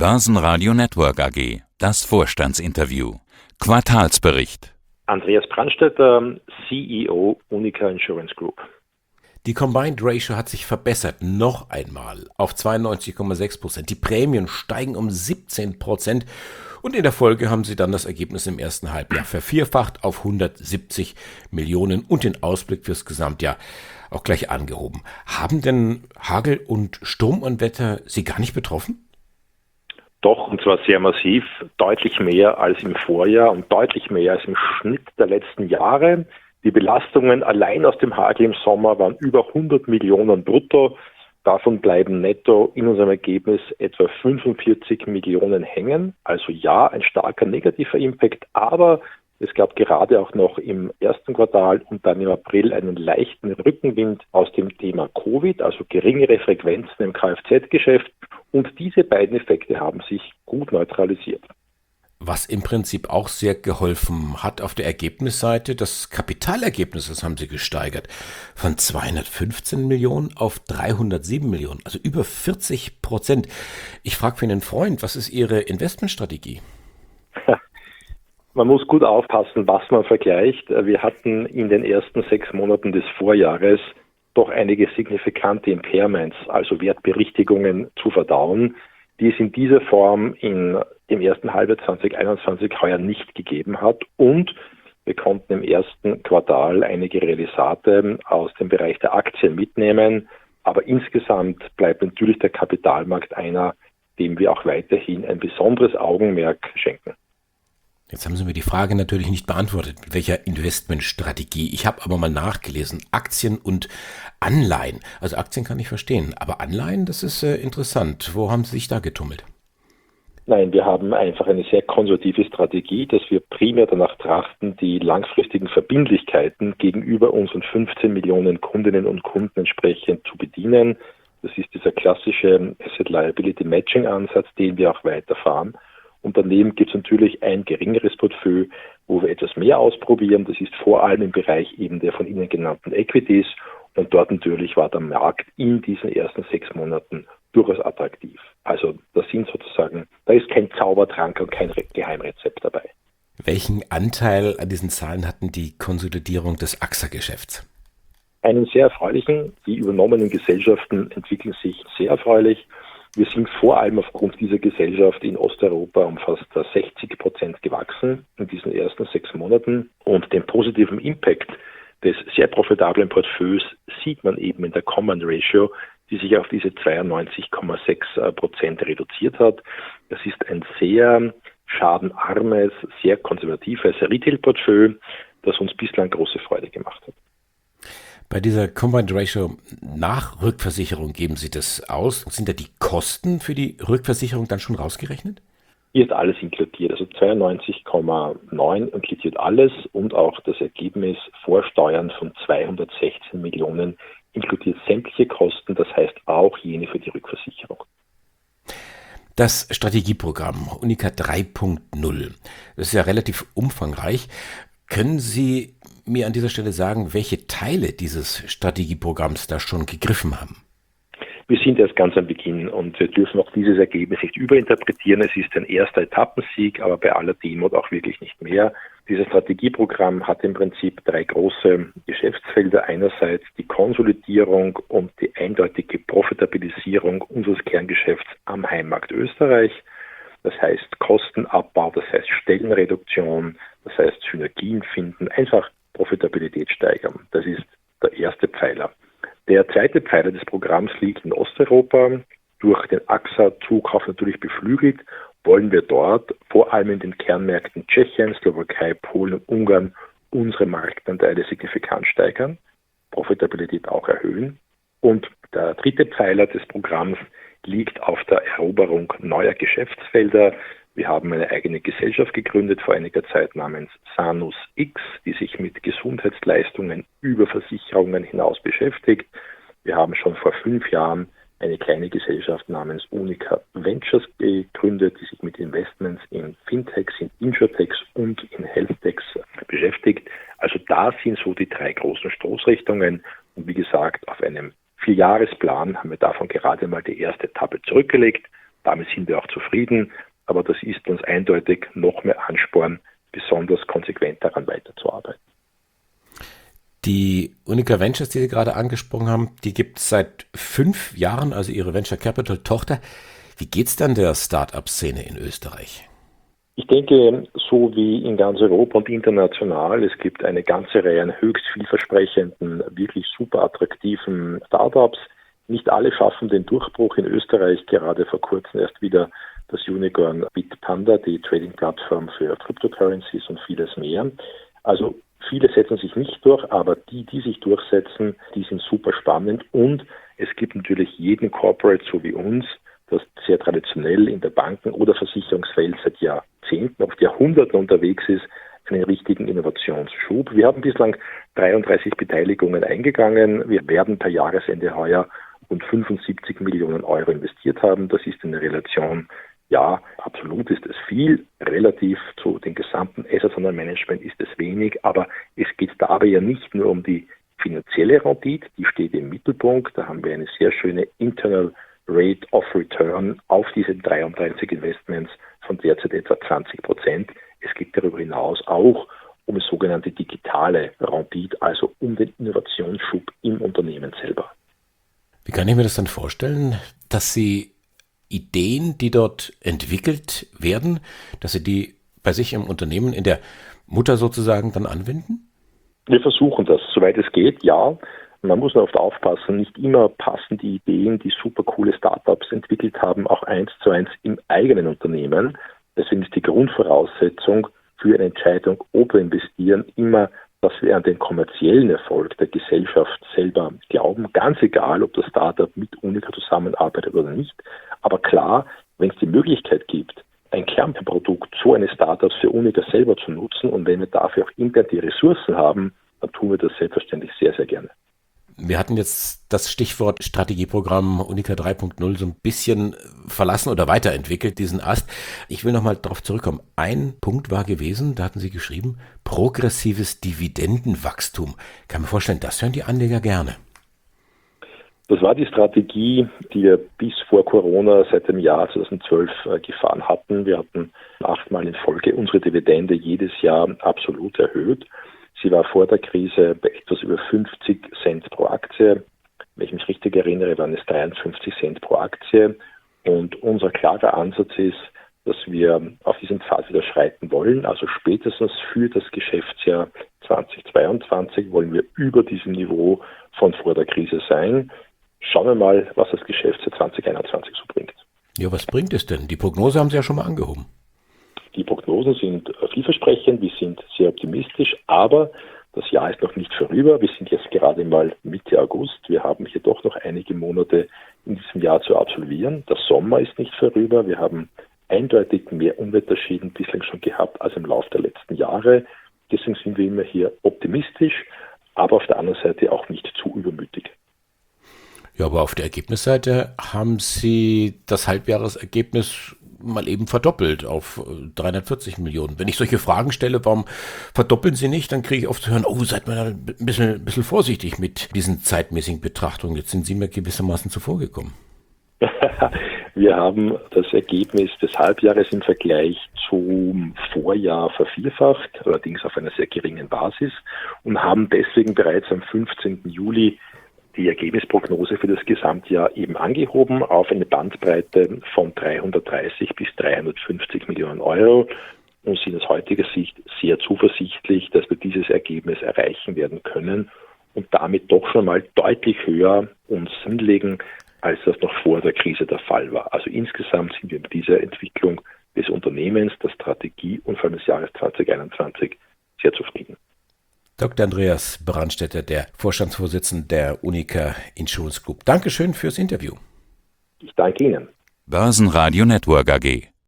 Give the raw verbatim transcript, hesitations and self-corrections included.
Börsenradio Network A G. Das Vorstandsinterview. Quartalsbericht. Andreas Brandstätter, C E O Unica Insurance Group. Die Combined Ratio hat sich verbessert, noch einmal, auf zweiundneunzig Komma sechs Prozent. Die Prämien steigen um siebzehn Prozent und in der Folge haben sie dann das Ergebnis im ersten Halbjahr vervierfacht auf hundertsiebzig Millionen und den Ausblick fürs Gesamtjahr auch gleich angehoben. Haben denn Hagel und Sturmunwetter Sie gar nicht betroffen? Doch, und zwar sehr massiv, deutlich mehr als im Vorjahr und deutlich mehr als im Schnitt der letzten Jahre. Die Belastungen allein aus dem Hagel im Sommer waren über hundert Millionen brutto. Davon bleiben netto in unserem Ergebnis etwa fünfundvierzig Millionen hängen. Also ja, ein starker negativer Impact, aber es gab gerade auch noch im ersten Quartal und dann im April einen leichten Rückenwind aus dem Thema Covid, also geringere Frequenzen im Kfz-Geschäft. Und diese beiden Effekte haben sich gut neutralisiert. Was im Prinzip auch sehr geholfen hat auf der Ergebnisseite, das Kapitalergebnis, das haben sie gesteigert, von zweihundertfünfzehn Millionen auf dreihundertsieben Millionen, also über vierzig Prozent. Ich frage für einen Freund, was ist Ihre Investmentstrategie? Man muss gut aufpassen, was man vergleicht. Wir hatten in den ersten sechs Monaten des Vorjahres doch einige signifikante Impairments, also Wertberichtigungen zu verdauen, die es in dieser Form in dem ersten Halbjahr zwanzig einundzwanzig heuer nicht gegeben hat. Und wir konnten im ersten Quartal einige Realisate aus dem Bereich der Aktien mitnehmen. Aber insgesamt bleibt natürlich der Kapitalmarkt einer, dem wir auch weiterhin ein besonderes Augenmerk schenken. Jetzt haben Sie mir die Frage natürlich nicht beantwortet, mit welcher Investmentstrategie. Ich habe aber mal nachgelesen, Aktien und Anleihen. Also Aktien kann ich verstehen, aber Anleihen, das ist äh, interessant. Wo haben Sie sich da getummelt? Nein, wir haben einfach eine sehr konservative Strategie, dass wir primär danach trachten, die langfristigen Verbindlichkeiten gegenüber unseren fünfzehn Millionen Kundinnen und Kunden entsprechend zu bedienen. Das ist dieser klassische Asset Liability Matching Ansatz, den wir auch weiterfahren. Und daneben gibt es natürlich ein geringeres Portfolio, wo wir etwas mehr ausprobieren. Das ist vor allem im Bereich eben der von Ihnen genannten Equities. Und dort natürlich war der Markt in diesen ersten sechs Monaten durchaus attraktiv. Also das sind sozusagen, da ist kein Zaubertrank und kein Geheimrezept dabei. Welchen Anteil an diesen Zahlen hatten die Konsolidierung des A X A-Geschäfts? Einen sehr erfreulichen. Die übernommenen Gesellschaften entwickeln sich sehr erfreulich. Wir sind vor allem aufgrund dieser Gesellschaft in Osteuropa um fast sechzig Prozent gewachsen in diesen ersten sechs Monaten. Und den positiven Impact des sehr profitablen Portfolios sieht man eben in der Combined Ratio, die sich auf diese zweiundneunzig Komma sechs Prozent reduziert hat. Das ist ein sehr schadenarmes, sehr konservatives Retail-Portfolio, das uns bislang große Freude gemacht hat. Bei dieser Combined Ratio nach Rückversicherung geben Sie das aus. Sind da die Kosten für die Rückversicherung dann schon rausgerechnet? Hier ist alles inkludiert, also zweiundneunzig Komma neun inkludiert alles und auch das Ergebnis vor Steuern von zweihundertsechzehn Millionen inkludiert sämtliche Kosten, das heißt auch jene für die Rückversicherung. Das Strategieprogramm Unica drei Punkt null, das ist ja relativ umfangreich. Können Sie mir an dieser Stelle sagen, welche Teile dieses Strategieprogramms da schon gegriffen haben? Wir sind erst ganz am Beginn und wir dürfen auch dieses Ergebnis nicht überinterpretieren. Es ist ein erster Etappensieg, aber bei aller Demut auch wirklich nicht mehr. Dieses Strategieprogramm hat im Prinzip drei große Geschäftsfelder. Einerseits die Konsolidierung und die eindeutige Profitabilisierung unseres Kerngeschäfts am Heimmarkt Österreich. Das heißt Kostenabbau, das heißt Stellenreduktion, das heißt Synergien finden, einfach Profitabilität steigern. Das ist der erste Pfeiler. Der zweite Pfeiler des Programms liegt in Osteuropa. Durch den A X A-Zukauf natürlich beflügelt, wollen wir dort vor allem in den Kernmärkten Tschechien, Slowakei, Polen und Ungarn unsere Marktanteile signifikant steigern, Profitabilität auch erhöhen. Und der dritte Pfeiler des Programms liegt auf der Eroberung neuer Geschäftsfelder. Wir haben eine eigene Gesellschaft gegründet vor einiger Zeit namens Sanus X, die sich mit Gesundheitsleistungen über Versicherungen hinaus beschäftigt. Wir haben schon vor fünf Jahren eine kleine Gesellschaft namens Unica Ventures gegründet, die sich mit Investments in Fintechs, in Insurtechs und in Healthtechs beschäftigt. Also da sind so die drei großen Stoßrichtungen. Und wie gesagt, auf einem Vierjahresplan haben wir davon gerade mal die erste Etappe zurückgelegt. Damit sind wir auch zufrieden, aber das ist uns eindeutig noch mehr Ansporn, besonders konsequent daran weiterzuarbeiten. Die Unica Ventures, die Sie gerade angesprochen haben, die gibt es seit fünf Jahren, also Ihre Venture Capital Tochter. Wie geht's dann der Start-up-Szene in Österreich? Ich denke, so wie in ganz Europa und international, es gibt eine ganze Reihe an höchst vielversprechenden, wirklich super attraktiven Startups. Nicht alle schaffen den Durchbruch in Österreich, gerade vor kurzem erst wieder das Unicorn Bitpanda, die Trading-Plattform für Cryptocurrencies und vieles mehr. Also viele setzen sich nicht durch, aber die, die sich durchsetzen, die sind super spannend. Und es gibt natürlich jeden Corporate, so wie uns, das sehr traditionell in der Banken- oder Versicherungswelt seit Jahrzehnten, oft Jahrhunderten unterwegs ist, einen richtigen Innovationsschub. Wir haben bislang dreiunddreißig Beteiligungen eingegangen. Wir werden per Jahresende heuer rund fünfundsiebzig Millionen Euro investiert haben. Das ist in der Relation, ja, absolut ist es viel. Relativ zu den gesamten Assets under Management ist es wenig. Aber es geht dabei ja nicht nur um die finanzielle Rendite, die steht im Mittelpunkt. Da haben wir eine sehr schöne Internal Rate of Return auf diese dreiunddreißig Investments von derzeit etwa zwanzig Prozent. Es geht darüber hinaus auch um sogenannte digitale Rendite, also um den Innovationsschub im Unternehmen selber. Wie kann ich mir das dann vorstellen, dass Sie Ideen, die dort entwickelt werden, dass Sie die bei sich im Unternehmen in der Mutter sozusagen dann anwenden? Wir versuchen das, soweit es geht, ja. Man muss nur oft aufpassen, nicht immer passen die Ideen, die super coole Startups entwickelt haben, auch eins zu eins im eigenen Unternehmen. Deswegen ist die Grundvoraussetzung für eine Entscheidung, ob wir investieren, immer, dass wir an den kommerziellen Erfolg der Gesellschaft selber glauben. Ganz egal, ob das Startup mit Unica zusammenarbeitet oder nicht. Aber klar, wenn es die Möglichkeit gibt, ein Kernprodukt so eines Startups für Unica selber zu nutzen und wenn wir dafür auch intern die Ressourcen haben, dann tun wir das selbstverständlich sehr, sehr gerne. Wir hatten jetzt das Stichwort Strategieprogramm Unica drei Punkt null so ein bisschen verlassen oder weiterentwickelt, diesen Ast. Ich will nochmal darauf zurückkommen. Ein Punkt war gewesen, da hatten Sie geschrieben, progressives Dividendenwachstum. Ich kann mir vorstellen, das hören die Anleger gerne. Das war die Strategie, die wir bis vor Corona seit dem Jahr zweitausendzwölf gefahren hatten. Wir hatten achtmal in Folge unsere Dividende jedes Jahr absolut erhöht. Sie war vor der Krise bei etwas über fünfzig Cent pro Aktie. Wenn ich mich richtig erinnere, waren es dreiundfünfzig Cent pro Aktie. Und unser klarer Ansatz ist, dass wir auf diesem Pfad wieder schreiten wollen. Also spätestens für das Geschäftsjahr zweitausendzweiundzwanzig wollen wir über diesem Niveau von vor der Krise sein. Schauen wir mal, was das Geschäftsjahr zweitausendeinundzwanzig so bringt. Ja, was bringt es denn? Die Prognose haben Sie ja schon mal angehoben. Die Prognosen sind vielversprechend, wir sind sehr optimistisch, aber das Jahr ist noch nicht vorüber. Wir sind jetzt gerade mal Mitte August. Wir haben hier doch noch einige Monate in diesem Jahr zu absolvieren. Der Sommer ist nicht vorüber. Wir haben eindeutig mehr Unwetterschäden bislang schon gehabt als im Laufe der letzten Jahre. Deswegen sind wir immer hier optimistisch, aber auf der anderen Seite auch nicht zu übermütig. Ja, aber auf der Ergebnisseite haben Sie das Halbjahresergebnis mal eben verdoppelt auf dreihundertvierzig Millionen. Wenn ich solche Fragen stelle, warum verdoppeln Sie nicht, dann kriege ich oft zu hören, oh, seid mal ein bisschen, ein bisschen vorsichtig mit diesen zeitmäßigen Betrachtungen. Jetzt sind Sie mir gewissermaßen zuvorgekommen. Wir haben das Ergebnis des Halbjahres im Vergleich zum Vorjahr vervierfacht, allerdings auf einer sehr geringen Basis und haben deswegen bereits am fünfzehnten Juli die Ergebnisprognose für das Gesamtjahr eben angehoben auf eine Bandbreite von dreihundertdreißig bis dreihundertfünfzig Millionen Euro und sind aus heutiger Sicht sehr zuversichtlich, dass wir dieses Ergebnis erreichen werden können und damit doch schon mal deutlich höher uns hinlegen, als das noch vor der Krise der Fall war. Also insgesamt sind wir mit dieser Entwicklung des Unternehmens, der Strategie und vor allem des Jahres zweitausendeinundzwanzig sehr zufrieden. Doktor Andreas Brandstätter, der Vorstandsvorsitzende der Unica Insurance Group. Dankeschön fürs Interview. Ich danke Ihnen. Börsenradio Network A G.